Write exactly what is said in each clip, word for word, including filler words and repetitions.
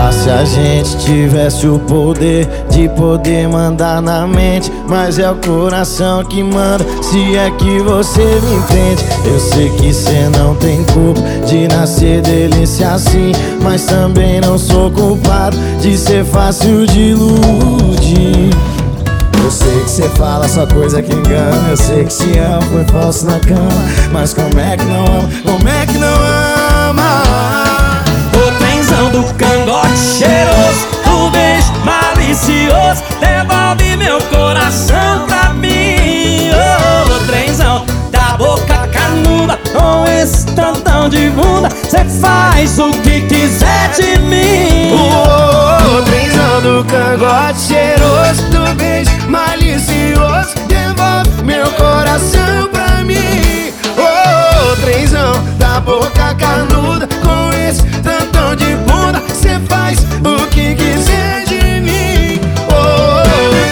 Ah, se a gente tivesse o poder de poder mandar na mente, mas é o coração que manda, se é que você me entende. Eu sei que cê não tem culpa de nascer delícia assim, mas também não sou culpado de ser fácil de iludir. Eu sei que cê fala só coisa que engana, eu sei que se ama foi falso na cama, mas como é que não ama, como é que não ama? O trenzão do cangote cheiroso, o beijo malicioso, devolve meu coração pra mim. Oh, o trenzão da boca canuda, com esse tantão de bunda, cê faz o que quiser de mim. Oh, o trenzão do cangote cheiroso, do beijo malicioso, devolve meu coração pra mim. Oh, trenzão da boca canuda, com esse tantão de bunda, cê faz o que quiser de mim. Oh,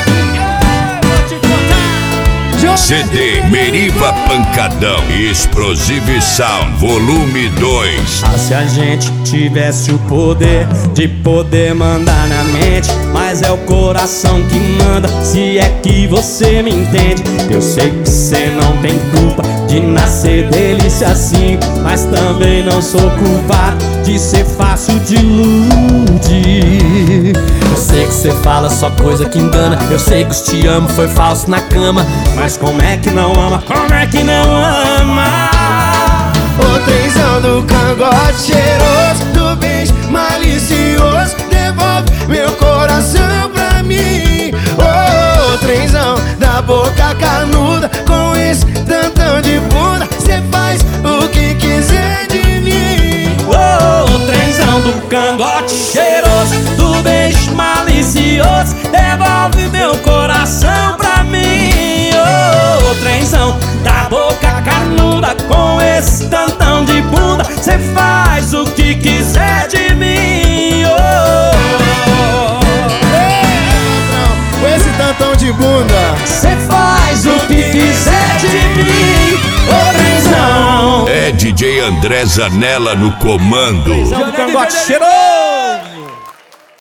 C D Meriva Pancadão, Explosive Sound, volume dois. Ah, se a gente tivesse o poder de poder mandar na mente, mas é o coração que manda, se é que você me entende. Eu sei que cê não tem culpa de nascer delícia assim, mas também não sou culpado de ser fácil de iludir. Eu sei que cê fala só coisa que engana, eu sei que os te amo foi falso na cama, mas como é que não ama, como é que não ama? o trenzão do cangote cheiroso, do beijo malicioso, devolve meu coração pra mim. Oh, trenzão da boca canuda, com esse tantão de bunda, cê faz o que quiser de mim. Oh, trenzão do cangote cheiroso, do beijo malicioso, devolve meu coração pra mim. Oh, trenzão da boca canuda, com esse tantão de bunda, cê faz o que quiser de mim. Oh, com esse tantão de bunda, cê faz o que quiser de mim. Oh, trenzão. É D J André Zanella no comando. Trenzão do cangote cheiroso.